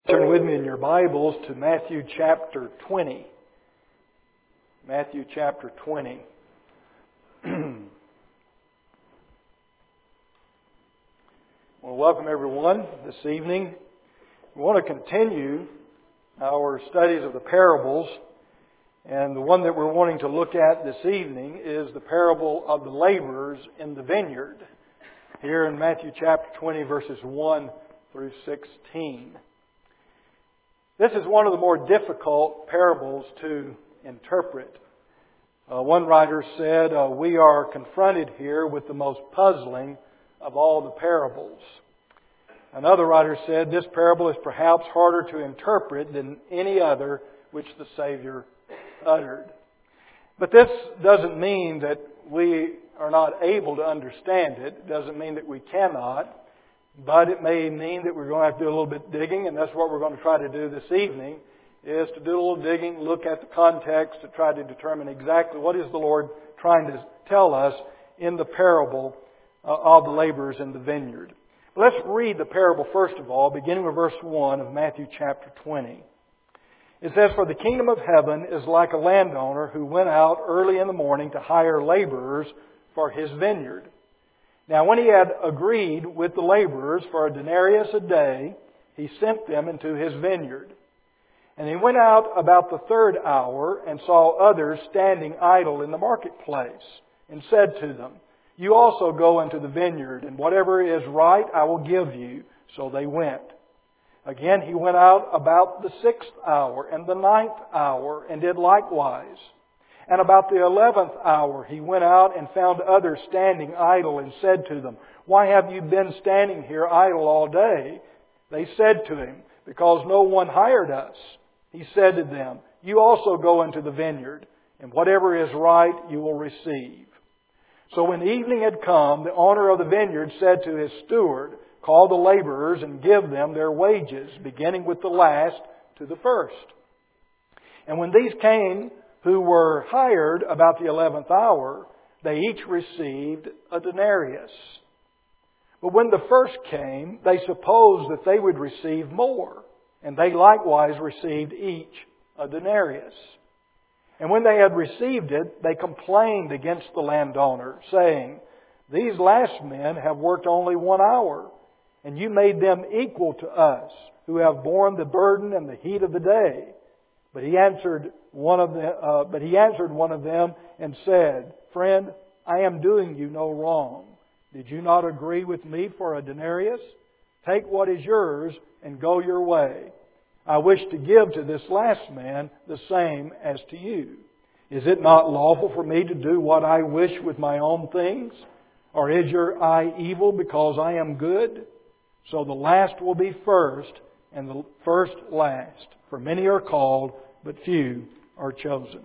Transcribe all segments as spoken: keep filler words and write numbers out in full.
Turn with me in your Bibles to Matthew chapter twenty. Matthew chapter twenty. Well, welcome everyone this evening. We want to continue our studies of the parables, and the one that we're wanting to look at this evening is the parable of the laborers in the vineyard, here in Matthew chapter twenty, verses one through sixteen. This is one of the more difficult parables to interpret. Uh, one writer said, uh, we are confronted here with the most puzzling of all the parables. Another writer said, this parable is perhaps harder to interpret than any other which the Savior uttered. But this doesn't mean that we are not able to understand it. It doesn't mean that we cannot. But it may mean that we're going to have to do a little bit digging, and that's what we're going to try to do this evening, is to do a little digging, look at the context to try to determine exactly what is the Lord trying to tell us in the parable of the laborers in the vineyard. Let's read the parable first of all, beginning with verse one of Matthew chapter twenty. It says, "For the kingdom of heaven is like a landowner who went out early in the morning to hire laborers for his vineyard. Now when he had agreed with the laborers for a denarius a day, he sent them into his vineyard. And he went out about the third hour and saw others standing idle in the marketplace, and said to them, You also go into the vineyard, and whatever is right I will give you. So they went. Again he went out about the sixth hour and the ninth hour, and did likewise. And about the eleventh hour he went out and found others standing idle, and said to them, Why have you been standing here idle all day? They said to him, Because no one hired us. He said to them, You also go into the vineyard, and whatever is right you will receive. So when evening had come, the owner of the vineyard said to his steward, Call the laborers and give them their wages, beginning with the last to the first. And when these came, who were hired about the eleventh hour, they each received a denarius. But when the first came, they supposed that they would receive more, and they likewise received each a denarius. And when they had received it, they complained against the landowner, saying, These last men have worked only one hour, and you made them equal to us, who have borne the burden and the heat of the day. But he answered one of them, uh, but he answered one of them and said, Friend, I am doing you no wrong. Did you not agree with me for a denarius? Take what is yours and go your way. I wish to give to this last man the same as to you. Is it not lawful for me to do what I wish with my own things? Or is your eye evil because I am good? So the last will be first, and the first last. For many are called, but few are chosen."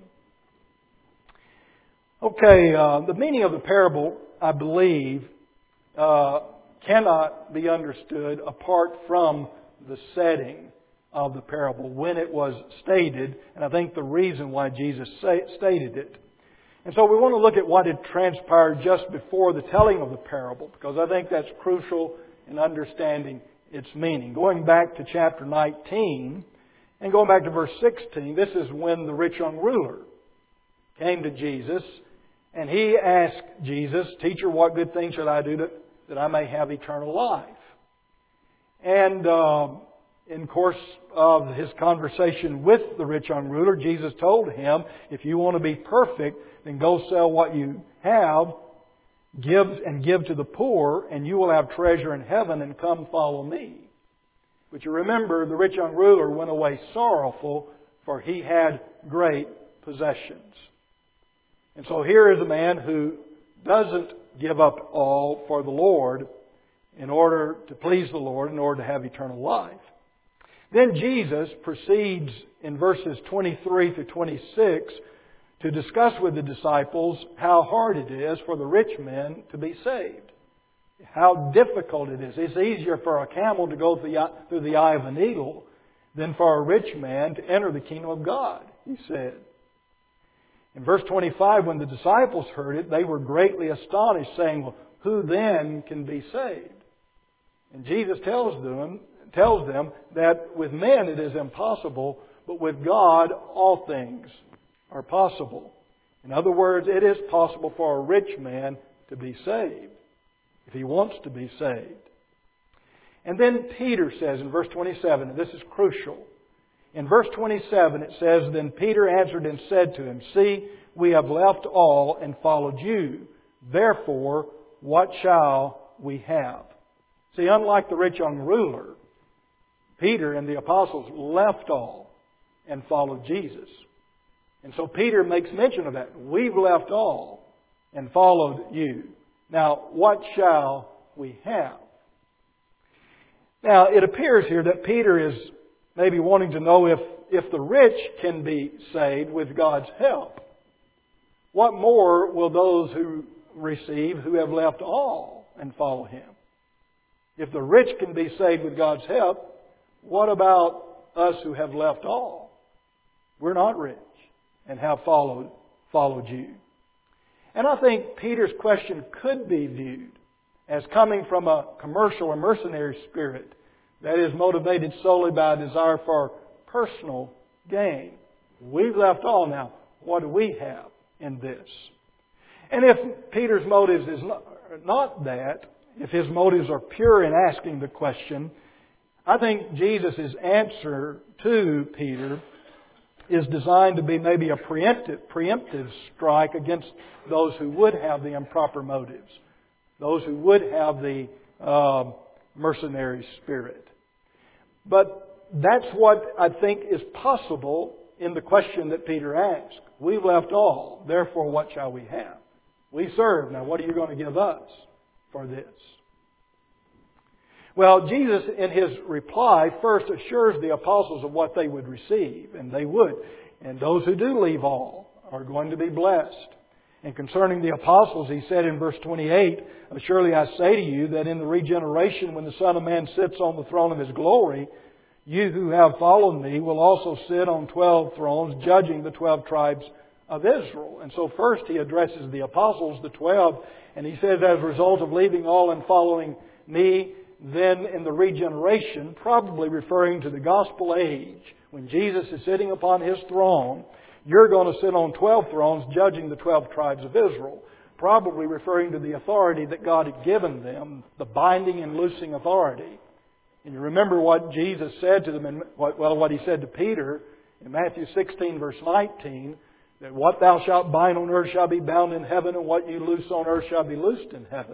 Okay, uh, the meaning of the parable, I believe, uh, cannot be understood apart from the setting of the parable when it was stated, and I think the reason why Jesus say, stated it. And so we want to look at what had transpired just before the telling of the parable, because I think that's crucial in understanding its meaning. Going back to chapter nineteen, and going back to verse sixteen, this is when the rich young ruler came to Jesus, and he asked Jesus, Teacher, what good thing should I do to, that I may have eternal life? And uh, in course of his conversation with the rich young ruler, Jesus told him, if you want to be perfect, then go sell what you have, give and give to the poor, and you will have treasure in heaven, and come follow me. But you remember, the rich young ruler went away sorrowful, for he had great possessions. And so here is a man who doesn't give up all for the Lord in order to please the Lord, in order to have eternal life. Then Jesus proceeds in verses twenty-three through twenty-six to discuss with the disciples how hard it is for the rich men to be saved. How difficult it is. It's easier for a camel to go through the, through the eye of a needle than for a rich man to enter the kingdom of God, he said. In verse twenty-five, when the disciples heard it, they were greatly astonished, saying, Well, who then can be saved? And Jesus tells them, tells them that with men it is impossible, but with God all things are possible. In other words, it is possible for a rich man to be saved, if he wants to be saved. And then Peter says in verse twenty-seven, and this is crucial. In verse twenty-seven it says, "Then Peter answered and said to him, See, we have left all and followed you. Therefore, what shall we have?" See, unlike the rich young ruler, Peter and the apostles left all and followed Jesus. And so Peter makes mention of that. We've left all and followed you. Now, what shall we have? Now, it appears here that Peter is maybe wanting to know if, if the rich can be saved with God's help. What more will those who receive who have left all and follow Him? If the rich can be saved with God's help, what about us who have left all? We're not rich and have followed, followed you. And I think Peter's question could be viewed as coming from a commercial or mercenary spirit that is motivated solely by a desire for personal gain. We've left all now. What do we have in this? And if Peter's motives is not, not that, if his motives are pure in asking the question, I think Jesus' answer to Peter is designed to be maybe a preemptive, preemptive strike against those who would have the improper motives, those who would have the uh, mercenary spirit. But that's what I think is possible in the question that Peter asked. We've left all, therefore what shall we have? We serve. Now what are you going to give us for this? Well, Jesus in His reply first assures the apostles of what they would receive, and they would. And those who do leave all are going to be blessed. And concerning the apostles, He said in verse twenty-eight, "Surely I say to you that in the regeneration when the Son of Man sits on the throne of His glory, you who have followed Me will also sit on twelve thrones, judging the twelve tribes of Israel." And so first He addresses the apostles, the twelve, and He says, as a result of leaving all and following Me, then in the regeneration, probably referring to the gospel age, when Jesus is sitting upon His throne, you're going to sit on twelve thrones judging the twelve tribes of Israel. Probably referring to the authority that God had given them, the binding and loosing authority. And you remember what Jesus said to them, and what, well, what He said to Peter in Matthew sixteen, verse nineteen, that what thou shalt bind on earth shall be bound in heaven, and what you loose on earth shall be loosed in heaven.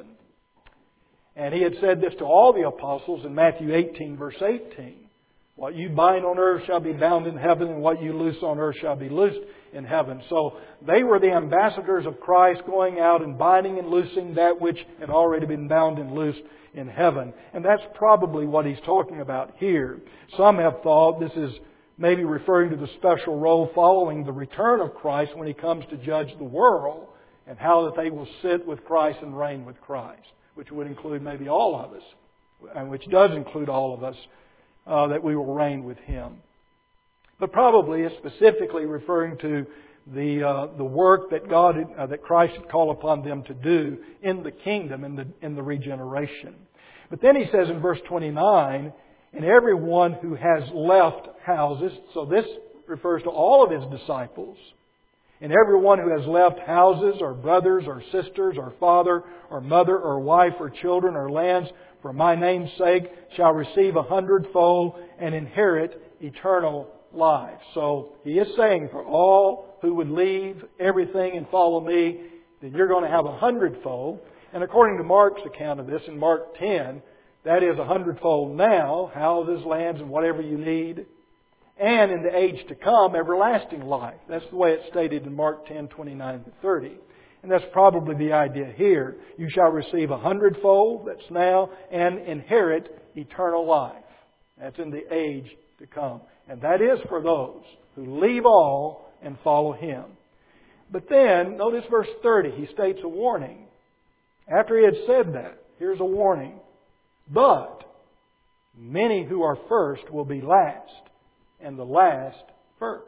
And He had said this to all the apostles in Matthew eighteen, verse eighteen. What you bind on earth shall be bound in heaven, and what you loose on earth shall be loosed in heaven. So they were the ambassadors of Christ, going out and binding and loosing that which had already been bound and loosed in heaven. And that's probably what He's talking about here. Some have thought this is maybe referring to the special role following the return of Christ when He comes to judge the world, and how that they will sit with Christ and reign with Christ, which would include maybe all of us, and which does include all of us, uh, that we will reign with Him. But probably is specifically referring to the uh, the work that God, had, uh, that Christ had called upon them to do in the kingdom, in the in the regeneration. But then He says in verse twenty-nine, "And everyone who has left houses," so this refers to all of His disciples, "and everyone who has left houses, or brothers, or sisters, or father, or mother, or wife, or children, or lands, for My name's sake, shall receive a hundredfold and inherit eternal life." So He is saying for all who would leave everything and follow Me, that you're going to have a hundredfold. And according to Mark's account of this in Mark ten, that is a hundredfold now, houses, lands, and whatever you need. And in the age to come, everlasting life. That's the way it's stated in Mark ten, twenty-nine to thirty. And that's probably the idea here. You shall receive a hundredfold, that's now, and inherit eternal life. That's in the age to come. And that is for those who leave all and follow Him. But then, notice verse thirty, He states a warning. After He had said that, here's a warning. "But many who are first will be last, and the last first."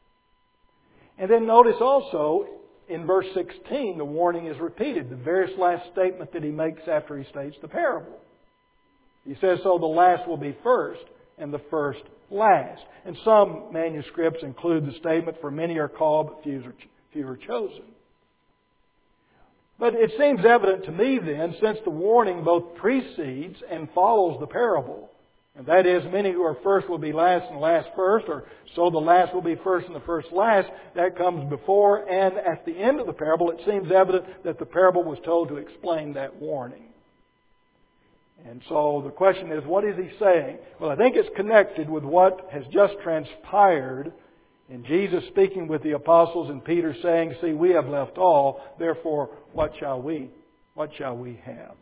And then notice also in verse sixteen, the warning is repeated, the very last statement that He makes after He states the parable. He says, so the last will be first, and the first last. And some manuscripts include the statement, for many are called, but few are, few are chosen. But it seems evident to me then, since the warning both precedes and follows the parable, and that is, many who are first will be last and last first, or so the last will be first and the first last, that comes before and at the end of the parable. It seems evident that the parable was told to explain that warning. And so the question is, what is he saying? Well, I think it's connected with what has just transpired in Jesus speaking with the apostles and Peter saying, see, we have left all, therefore what shall we, what shall we have?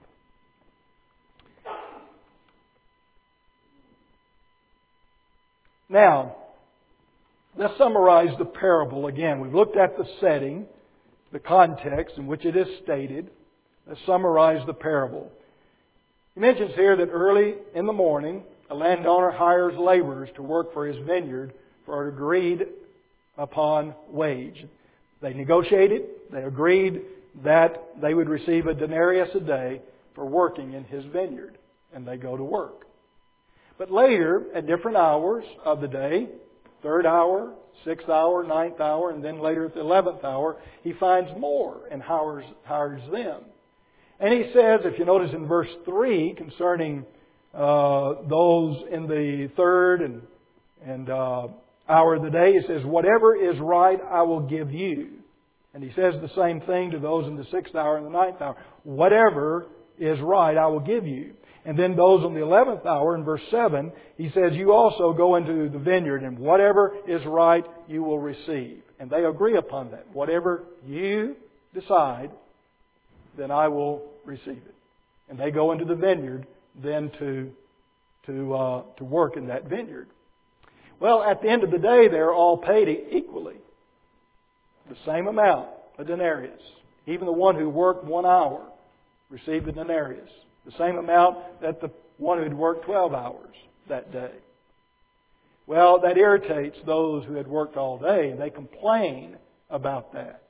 Now, let's summarize the parable again. We've looked at the setting, the context in which it is stated. Let's summarize the parable. He mentions here that early in the morning, a landowner hires laborers to work for his vineyard for an agreed upon wage. They negotiated, they agreed that they would receive a denarius a day for working in his vineyard, and they go to work. But later, at different hours of the day, third hour, sixth hour, ninth hour, and then later at the eleventh hour, he finds more and hires, hires them. And he says, if you notice in verse three, concerning uh, those in the third and, and uh, hour of the day, he says, whatever is right, I will give you. And he says the same thing to those in the sixth hour and the ninth hour. Whatever is right, I will give you. And then those on the eleventh hour, in verse seven, he says, you also go into the vineyard, and whatever is right, you will receive. And they agree upon that. Whatever you decide, then I will receive it. And they go into the vineyard then to, to, uh, to work in that vineyard. Well, at the end of the day, they're all paid equally. The same amount, a denarius. Even the one who worked one hour received a denarius. The same amount that the one who had worked twelve hours that day. Well, that irritates those who had worked all day, and they complain about that.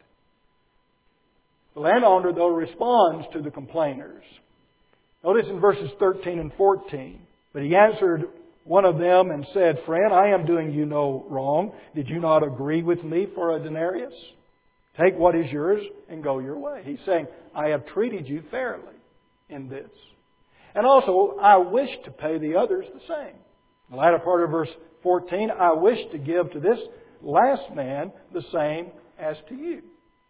The landowner, though, responds to the complainers. Notice in verses thirteen and fourteen. But he answered one of them and said, friend, I am doing you no wrong. Did you not agree with me for a denarius? Take what is yours and go your way. He's saying, I have treated you fairly in this. And also, I wish to pay the others the same. The latter part of verse fourteen, I wish to give to this last man the same as to you.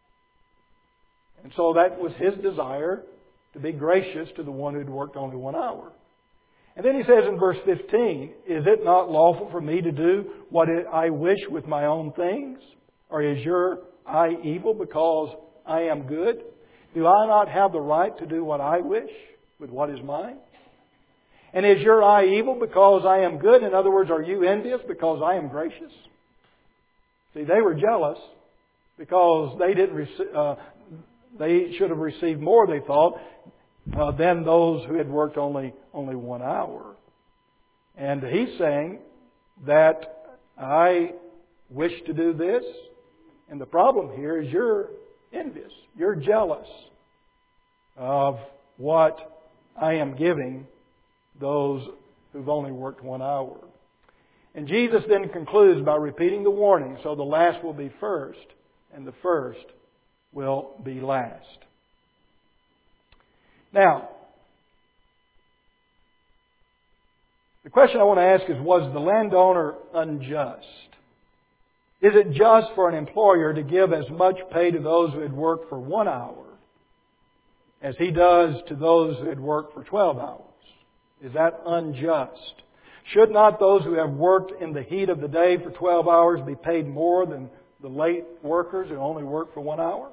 And so that was his desire, to be gracious to the one who'd worked only one hour. And then he says in verse fifteen, is it not lawful for me to do what I wish with my own things? Or is your eye evil because I am good? Do I not have the right to do what I wish with what is mine? And is your eye evil because I am good? In other words, are you envious because I am gracious? See, they were jealous because they didn't rec- uh, they should have received more, they thought, uh, than those who had worked only only one hour. And he's saying that I wish to do this, and the problem here is you're envious. You're jealous of what I am giving those who've only worked one hour. And Jesus then concludes by repeating the warning. So the last will be first, and the first will be last. Now, the question I want to ask is, was the landowner unjust? Is it just for an employer to give as much pay to those who had worked for one hour as he does to those who had worked for twelve hours? Is that unjust? Should not those who have worked in the heat of the day for twelve hours be paid more than the late workers who only work for one hour?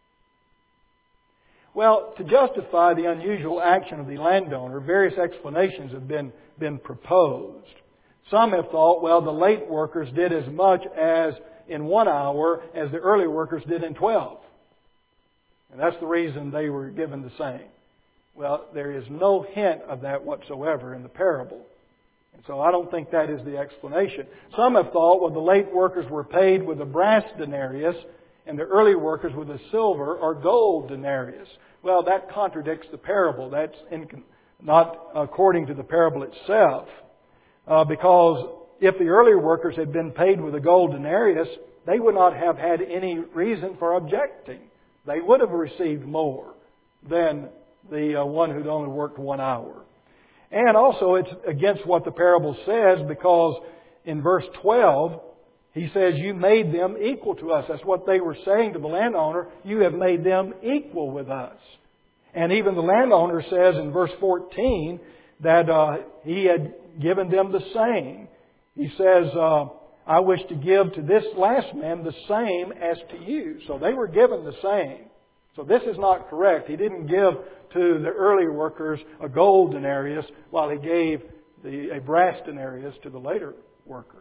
Well, to justify the unusual action of the landowner, various explanations have been, been proposed. Some have thought, well, the late workers did as much as in one hour as the early workers did in twelve. And that's the reason they were given the same. Well, there is no hint of that whatsoever in the parable. And so I don't think that is the explanation. Some have thought, well, the late workers were paid with a brass denarius and the early workers with a silver or gold denarius. Well, that contradicts the parable. That's in, not according to the parable itself, uh, because if the earlier workers had been paid with a gold denarius, they would not have had any reason for objecting. They would have received more than the uh, one who'd only worked one hour. And also it's against what the parable says, because in verse twelve, he says, you made them equal to us. That's what they were saying to the landowner. You have made them equal with us. And even the landowner says in verse fourteen that uh, he had given them the same. He says, uh, I wish to give to this last man the same as to you. So they were given the same. So this is not correct. He didn't give to the earlier workers a gold denarius while he gave the, a brass denarius to the later workers.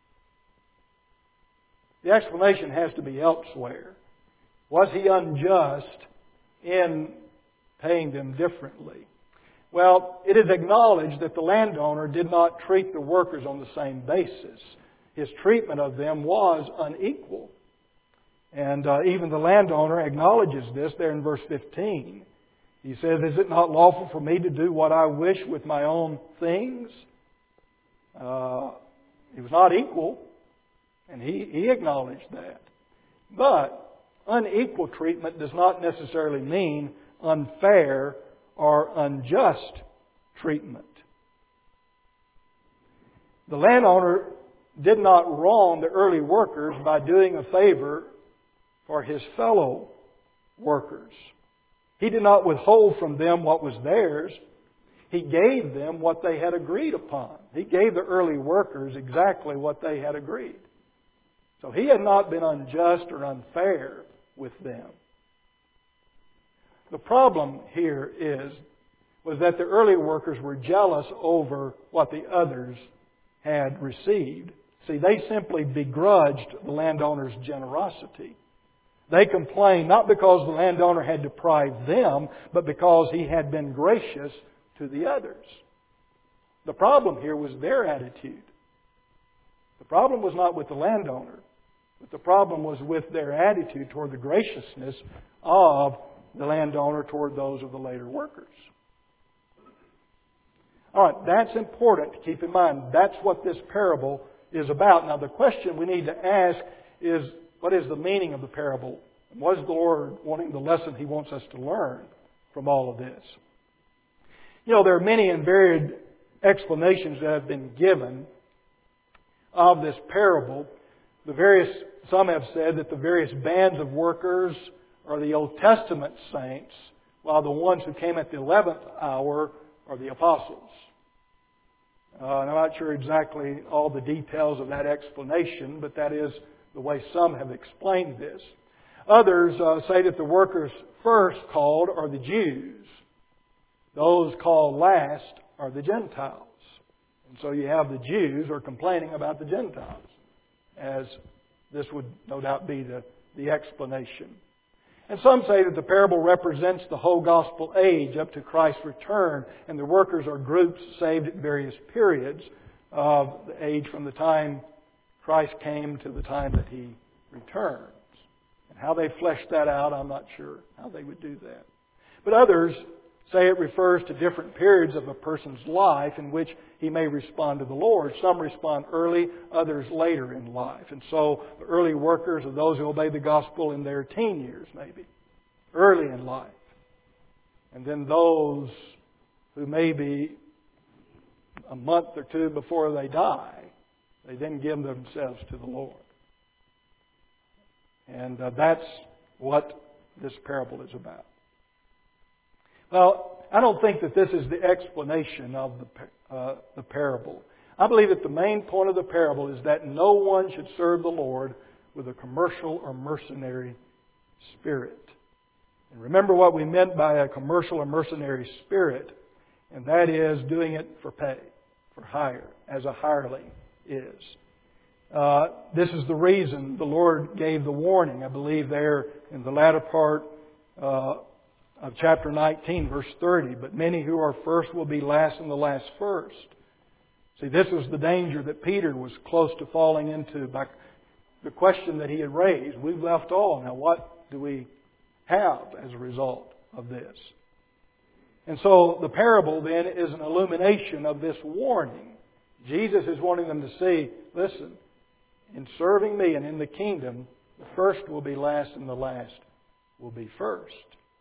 The explanation has to be elsewhere. Was he unjust in paying them differently? Well, it is acknowledged that the landowner did not treat the workers on the same basis. His treatment of them was unequal. And uh, even the landowner acknowledges this there in verse fifteen. He says, is it not lawful for me to do what I wish with my own things? Uh, it was not equal. And he, he acknowledged that. But unequal treatment does not necessarily mean unfair or unjust treatment. The landowner did not wrong the early workers by doing a favor for his fellow workers. He did not withhold from them what was theirs. He gave them what they had agreed upon. He gave the early workers exactly what they had agreed. So he had not been unjust or unfair with them. The problem here is, was that the early workers were jealous over what the others had received. See, they simply begrudged the landowner's generosity. They complained not because the landowner had deprived them, but because he had been gracious to the others. The problem here was their attitude. The problem was not with the landowner, but the problem was with their attitude toward the graciousness of the landowner toward those of the later workers. All right, that's important to keep in mind. That's what this parable is about. Now, the question we need to ask is, what is the meaning of the parable? What is the Lord wanting, the lesson He wants us to learn from all of this? You know, there are many and varied explanations that have been given of this parable. The various, some have said that the various bands of workers are the Old Testament saints, while the ones who came at the eleventh hour are the apostles. Uh, and I'm not sure exactly all the details of that explanation, but that is the way some have explained this. Others uh, say that the workers first called are the Jews. Those called last are the Gentiles. And so you have the Jews who are complaining about the Gentiles, as this would no doubt be the, the explanation. And some say that the parable represents the whole gospel age up to Christ's return, and the workers are groups saved at various periods of the age from the time Christ came to the time that He returns. And how they flesh that out, I'm not sure how they would do that. But others say it refers to different periods of a person's life in which he may respond to the Lord. Some respond early, others later in life. And so the early workers are those who obey the gospel in their teen years, maybe, early in life. And then those who maybe a month or two before they die, they then give themselves to the Lord. And uh, that's what this parable is about. Well, I don't think that this is the explanation of the, uh, the parable. I believe that the main point of the parable is that no one should serve the Lord with a commercial or mercenary spirit. And remember what we meant by a commercial or mercenary spirit, and that is doing it for pay, for hire, as a hireling is. Uh, this is the reason the Lord gave the warning, I believe, there in the latter part uh, of chapter nineteen, verse thirty. But many who are first will be last, and the last first. See, this was the danger that Peter was close to falling into by the question that he had raised. We've left all. Now what do we have as a result of this? And so the parable then is an illumination of this warning. Jesus is wanting them to see, listen, in serving me and in the kingdom, the first will be last and the last will be first.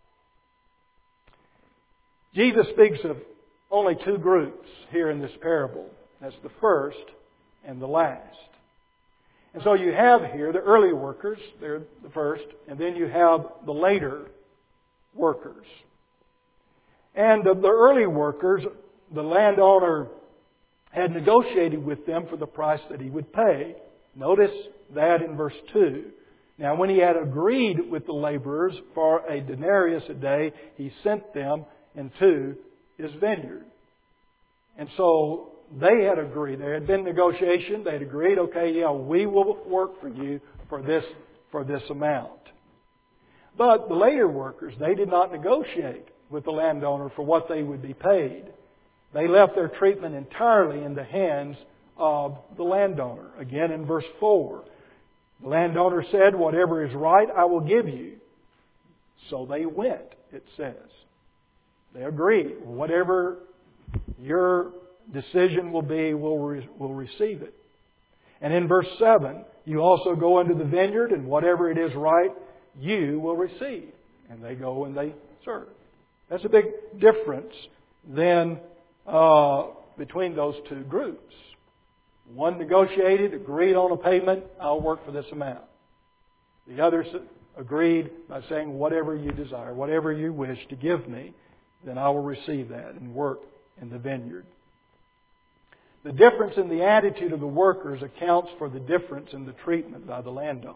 Jesus speaks of only two groups here in this parable. That's the first and the last. And so you have here the early workers, they're the first, and then you have the later workers. And the early workers, the landowner had negotiated with them for the price that he would pay. Notice that in verse two. Now when he had agreed with the laborers for a denarius a day, he sent them into his vineyard. And so they had agreed. There had been negotiation. They had agreed, okay, yeah, we will work for you for this, for this amount. But the later workers, they did not negotiate with the landowner for what they would be paid. They left their treatment entirely in the hands of the landowner. Again in verse four, the landowner said, whatever is right, I will give you. So they went, it says. They agreed. Whatever your decision will be, we'll, re- we'll receive it. And in verse seven, you also go into the vineyard, and whatever it is right, you will receive. And they go and they serve. That's a big difference then uh, between those two groups. One negotiated, agreed on a payment, I'll work for this amount. The others agreed by saying, whatever you desire, whatever you wish to give me, then I will receive that and work in the vineyard. The difference in the attitude of the workers accounts for the difference in the treatment by the landowner.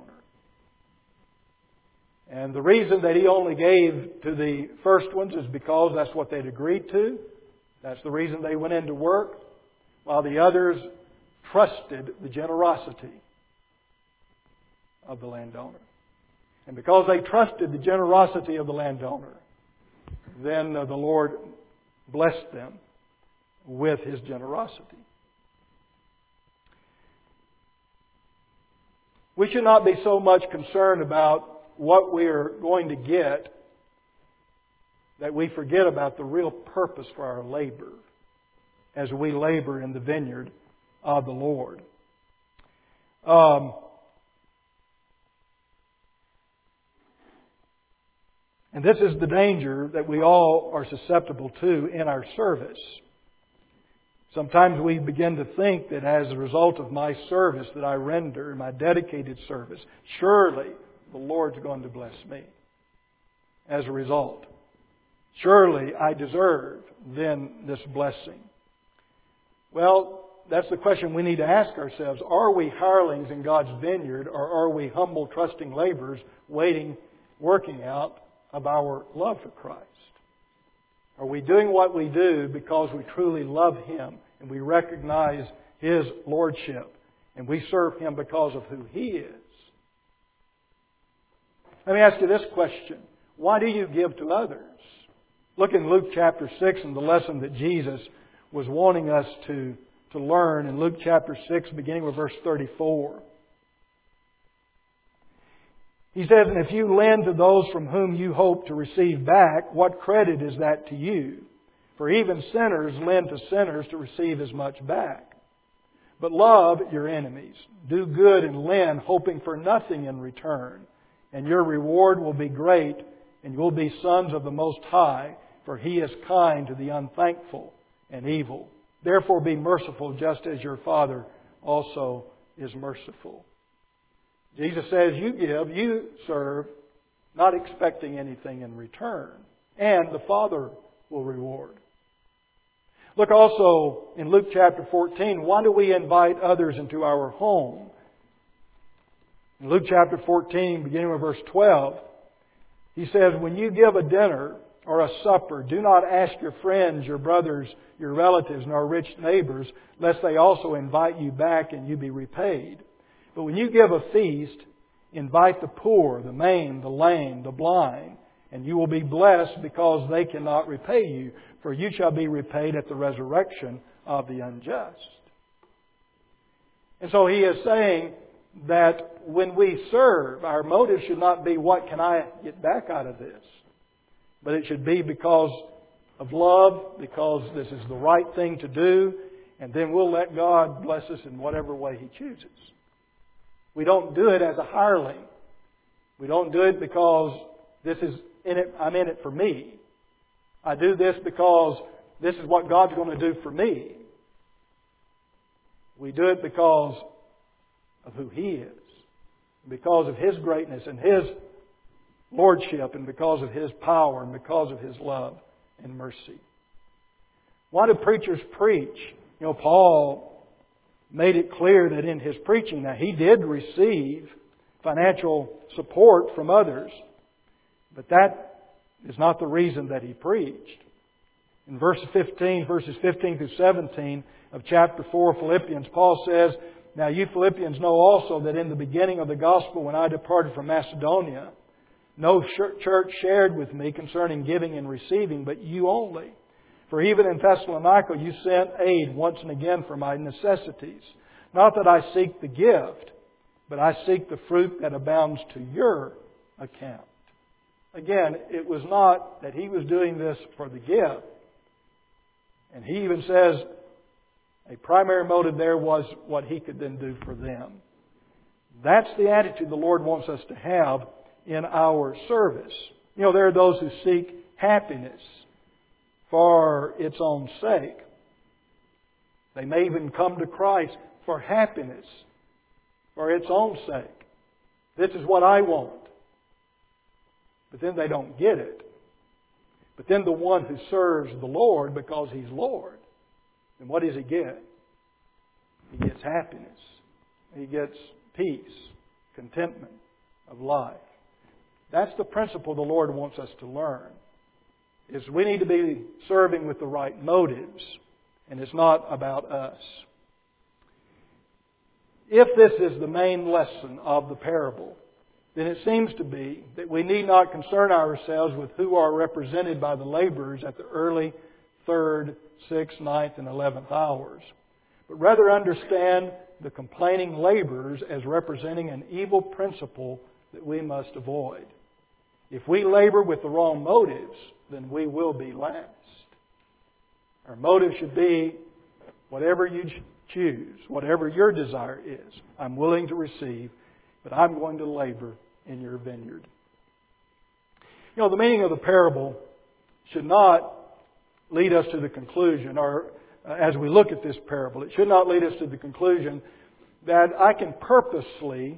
And the reason that he only gave to the first ones is because that's what they'd agreed to. That's the reason they went into work, while the others trusted the generosity of the landowner. And because they trusted the generosity of the landowner, then the Lord blessed them with His generosity. We should not be so much concerned about what we are going to get that we forget about the real purpose for our labor as we labor in the vineyard of the Lord. Um, and this is the danger that we all are susceptible to in our service. Sometimes we begin to think that as a result of my service that I render, my dedicated service, surely the Lord's going to bless me as a result. Surely I deserve then this blessing. Well, that's the question we need to ask ourselves. Are we hirelings in God's vineyard, or are we humble, trusting laborers waiting, working out of our love for Christ? Are we doing what we do because we truly love Him and we recognize His Lordship and we serve Him because of who He is? Let me ask you this question. Why do you give to others? Look in Luke chapter six and the lesson that Jesus was wanting us to, to learn in Luke chapter six, beginning with verse thirty-four. He says, and if you lend to those from whom you hope to receive back, what credit is that to you? For even sinners lend to sinners to receive as much back. But love your enemies. Do good and lend, hoping for nothing in return. And your reward will be great, and you will be sons of the Most High, for He is kind to the unthankful and evil. Therefore be merciful, just as your Father also is merciful. Jesus says, you give, you serve, not expecting anything in return. And the Father will reward. Look also in Luke chapter fourteen, why do we invite others into our home? In Luke chapter fourteen, beginning with verse twelve, He says, when you give a dinner or a supper, do not ask your friends, your brothers, your relatives, nor rich neighbors, lest they also invite you back and you be repaid. But when you give a feast, invite the poor, the maimed, the lame, the blind, and you will be blessed because they cannot repay you, for you shall be repaid at the resurrection of the unjust. And so He is saying that when we serve, our motive should not be what can I get back out of this, but it should be because of love because this is the right thing to do, and then we'll let God bless us in whatever way He chooses. We don't do it as a hireling. We don't do it because this is in it, I'm in it for me. I do this because this is what God's going to do for me. We do it because of who He is, because of His greatness and His lordship, and because of His power and because of His love and mercy. Why do preachers preach? You know, Paul made it clear that in his preaching that he did receive financial support from others, but that is not the reason that he preached. In verse fifteen, verses fifteen through seventeen of chapter four of Philippians, Paul says, "Now you Philippians know also that in the beginning of the gospel, when I departed from Macedonia, no church shared with me concerning giving and receiving, but you only. For even in Thessalonica you sent aid once and again for my necessities. Not that I seek the gift, but I seek the fruit that abounds to your account." Again, it was not that he was doing this for the gift. And he even says a primary motive there was what he could then do for them. That's the attitude the Lord wants us to have in our service. You know, there are those who seek happiness for its own sake. They may even come to Christ for happiness for its own sake. This is what I want. But then they don't get it. But then the one who serves the Lord because He's Lord, then what does he get? He gets happiness. He gets peace, contentment of life. That's the principle the Lord wants us to learn. Is we need to be serving with the right motives, and it's not about us. If this is the main lesson of the parable, then it seems to be that we need not concern ourselves with who are represented by the laborers at the early third, sixth, ninth, and eleventh hours, but rather understand the complaining laborers as representing an evil principle that we must avoid. If we labor with the wrong motives, then we will be last. Our motive should be whatever you choose, whatever your desire is. I'm willing to receive, but I'm going to labor in your vineyard. You know, the meaning of the parable should not lead us to the conclusion, or uh, as we look at this parable, it should not lead us to the conclusion that I can purposely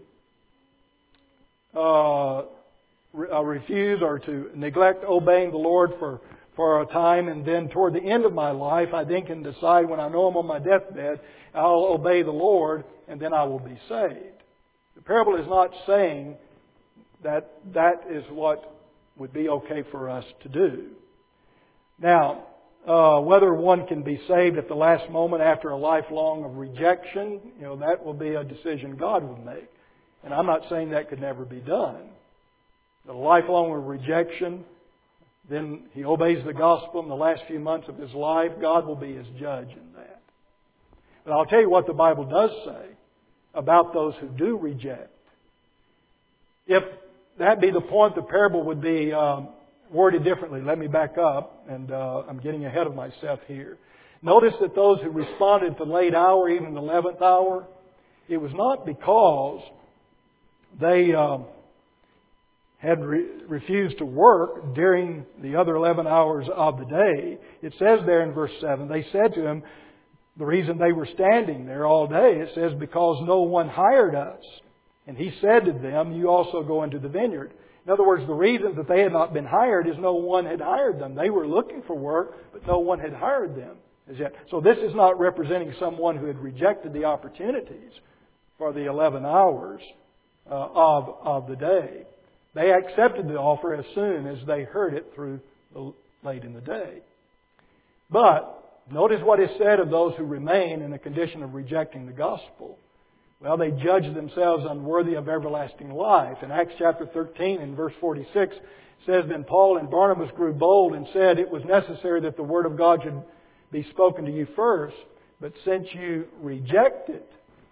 uh, re- uh, refuse or to neglect obeying the Lord for, for a time, and then toward the end of my life, I then can decide when I know I'm on my deathbed, I'll obey the Lord, and then I will be saved. The parable is not saying that that is what would be okay for us to do. Now, uh, whether one can be saved at the last moment after a lifelong of rejection, you know, that will be a decision God would make. And I'm not saying that could never be done. A lifelong of rejection, then he obeys the gospel in the last few months of his life, God will be his judge in that. But I'll tell you what the Bible does say about those who do reject. If that be the point, the parable would be um, worded differently. Let me back up, and uh, I'm getting ahead of myself here. Notice that those who responded at the late hour, even the eleventh hour, it was not because they uh, had re- refused to work during the other eleven hours of the day. It says there in verse seven, they said to him, the reason they were standing there all day, it says, because no one hired us. And he said to them, you also go into the vineyard. In other words, the reason that they had not been hired is no one had hired them. They were looking for work, but no one had hired them as yet. So this is not representing someone who had rejected the opportunities for the eleven hours uh, of, of the day. They accepted the offer as soon as they heard it through the, late in the day. But notice what is said of those who remain in a condition of rejecting the gospel. Well, they judge themselves unworthy of everlasting life. In Acts chapter thirteen and verse forty-six, it says, Then Paul and Barnabas grew bold and said, It was necessary that the word of God should be spoken to you first, but since you reject it,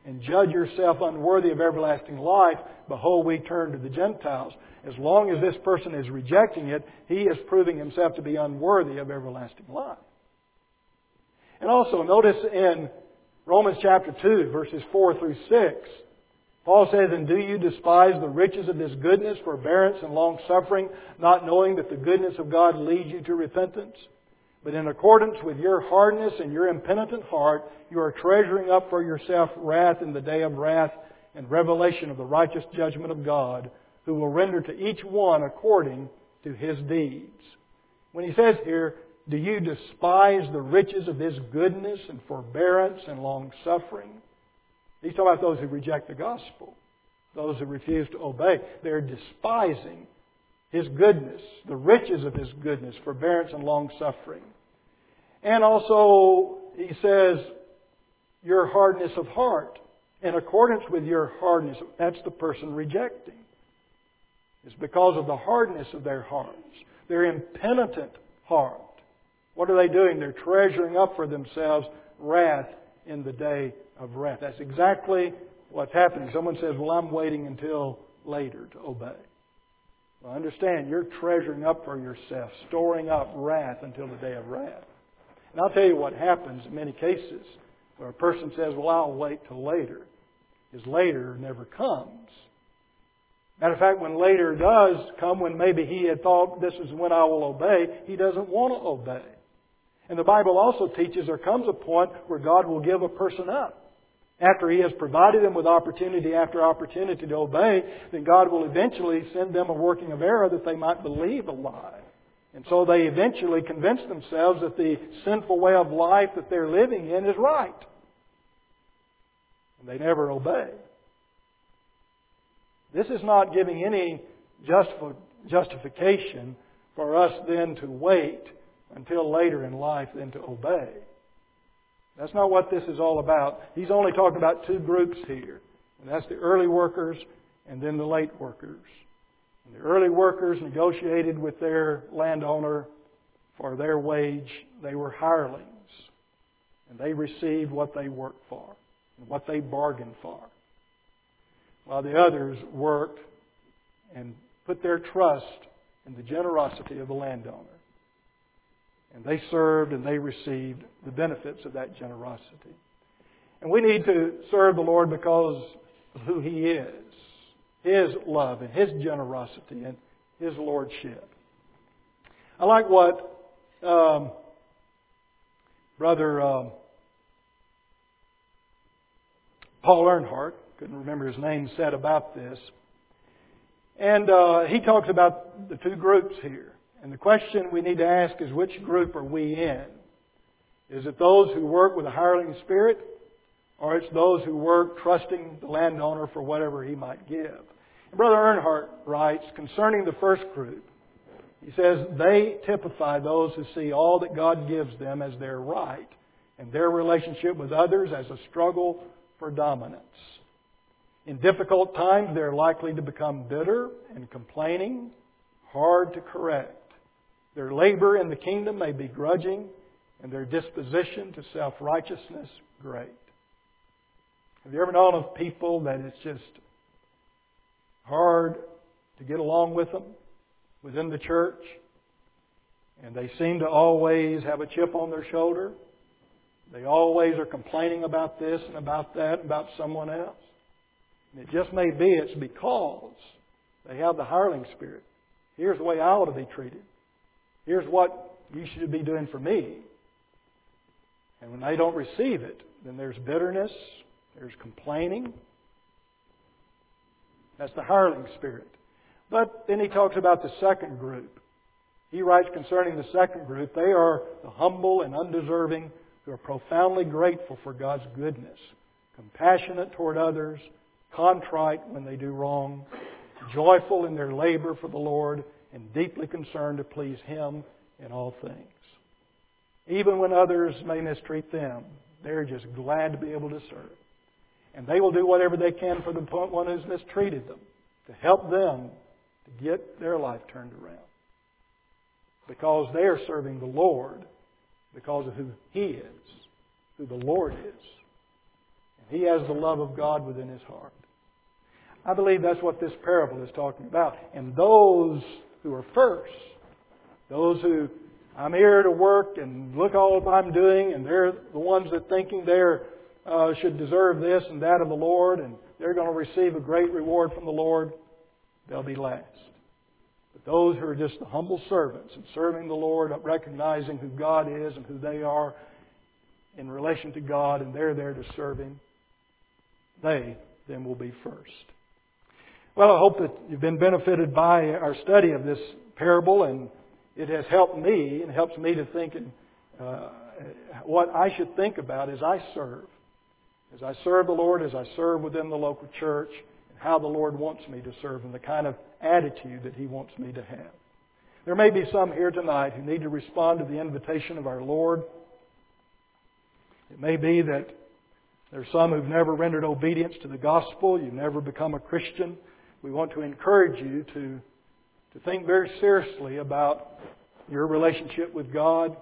and judge yourself unworthy of everlasting life, behold, we turn to the Gentiles. As long as this person is rejecting it, he is proving himself to be unworthy of everlasting life. And also, notice in Romans chapter two, verses four through six, Paul says, "And do you despise the riches of this goodness, forbearance, and long-suffering, not knowing that the goodness of God leads you to repentance? But in accordance with your hardness and your impenitent heart, you are treasuring up for yourself wrath in the day of wrath and revelation of the righteous judgment of God, who will render to each one according to his deeds." When he says here, "Do you despise the riches of His goodness and forbearance and long-suffering?" He's talking about those who reject the gospel, those who refuse to obey. They're despising His goodness, the riches of His goodness, forbearance and long-suffering. And also, he says, your hardness of heart. In accordance with your hardness, that's the person rejecting. It's because of the hardness of their hearts, their impenitent heart. What are they doing? They're treasuring up for themselves wrath in the day of wrath. That's exactly what's happening. Someone says, "Well, I'm waiting until later to obey." Well, understand, you're treasuring up for yourself, storing up wrath until the day of wrath. And I'll tell you what happens in many cases where a person says, "Well, I'll wait till later." His later never comes. Matter of fact, when later does come, when maybe he had thought, "This is when I will obey," he doesn't want to obey. And the Bible also teaches there comes a point where God will give a person up. After He has provided them with opportunity after opportunity to obey, then God will eventually send them a working of error that they might believe a lie. And so they eventually convince themselves that the sinful way of life that they're living in is right. And they never obey. This is not giving any justification for us then to wait until later in life than to obey. That's not what this is all about. He's only talking about two groups here. And that's the early workers and then the late workers. And the early workers negotiated with their landowner for their wage. They were hirelings. And they received what they worked for and what they bargained for. While the others worked and put their trust in the generosity of the landowner. And they served and they received the benefits of that generosity. And we need to serve the Lord because of who He is. His love and His generosity and His lordship. I like what um, Brother um, Paul Earnhardt, couldn't remember his name, said about this. And uh, he talks about the two groups here. And the question we need to ask is, which group are we in? Is it those who work with a hireling spirit? Or it's those who work trusting the landowner for whatever he might give? And Brother Earnhardt writes, concerning the first group, he says, they typify those who see all that God gives them as their right and their relationship with others as a struggle for dominance. In difficult times, they're likely to become bitter and complaining, hard to correct. Their labor in the kingdom may be grudging, and their disposition to self-righteousness great. Have you ever known of people that it's just hard to get along with them within the church? And they seem to always have a chip on their shoulder. They always are complaining about this and about that, and about someone else. And it just may be it's because they have the hireling spirit. Here's the way I ought to be treated. Here's what you should be doing for me. And when they don't receive it, then there's bitterness, there's complaining. That's the hireling spirit. But then he talks about the second group. He writes concerning the second group, they are the humble and undeserving who are profoundly grateful for God's goodness, compassionate toward others, contrite when they do wrong, joyful in their labor for the Lord, and deeply concerned to please Him in all things. Even when others may mistreat them, they're just glad to be able to serve. And they will do whatever they can for the one who's mistreated them, to help them to get their life turned around. Because they are serving the Lord, because of who He is, who the Lord is. And He has the love of God within his heart. I believe that's what this parable is talking about. And those who are first, those who, I'm here to work and look all that I'm doing, and they're the ones that thinking they're uh, should deserve this and that of the Lord, and they're going to receive a great reward from the Lord, they'll be last. But those who are just the humble servants and serving the Lord, recognizing who God is and who they are in relation to God, and they're there to serve Him, they then will be first. Well, I hope that you've been benefited by our study of this parable, and it has helped me, and helps me to think uh, what I should think about as I serve. As I serve the Lord, as I serve within the local church, and how the Lord wants me to serve, and the kind of attitude that He wants me to have. There may be some here tonight who need to respond to the invitation of our Lord. It may be that there's some who've never rendered obedience to the gospel. You've never become a Christian. We want to encourage you to, to think very seriously about your relationship with God.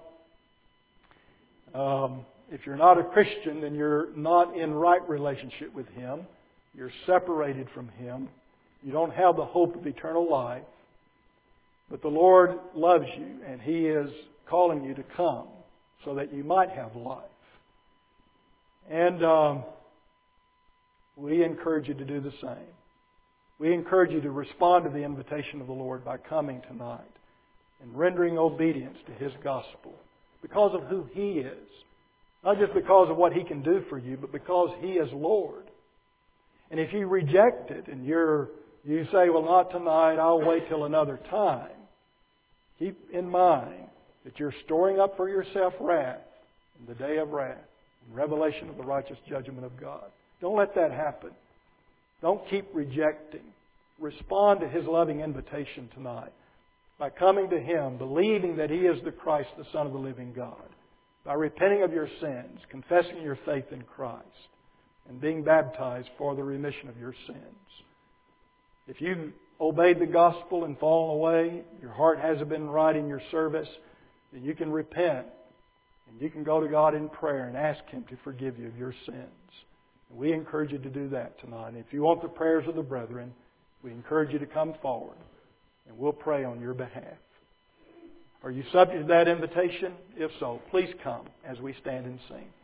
Um, if you're not a Christian, then you're not in right relationship with Him. You're separated from Him. You don't have the hope of eternal life. But the Lord loves you, and He is calling you to come so that you might have life. And um, we encourage you to do the same. We encourage you to respond to the invitation of the Lord by coming tonight and rendering obedience to His gospel because of who He is. Not just because of what He can do for you, but because He is Lord. And if you reject it and you're, you say, well, not tonight, I'll wait till another time, keep in mind that you're storing up for yourself wrath in the day of wrath, in revelation of the righteous judgment of God. Don't let that happen. Don't keep rejecting. Respond to His loving invitation tonight by coming to Him, believing that He is the Christ, the Son of the living God. By repenting of your sins, confessing your faith in Christ, and being baptized for the remission of your sins. If you've obeyed the gospel and fallen away, your heart hasn't been right in your service, then you can repent and you can go to God in prayer and ask Him to forgive you of your sins. And we encourage you to do that tonight. And if you want the prayers of the brethren, we encourage you to come forward and we'll pray on your behalf. Are you subject to that invitation? If so, please come as we stand and sing.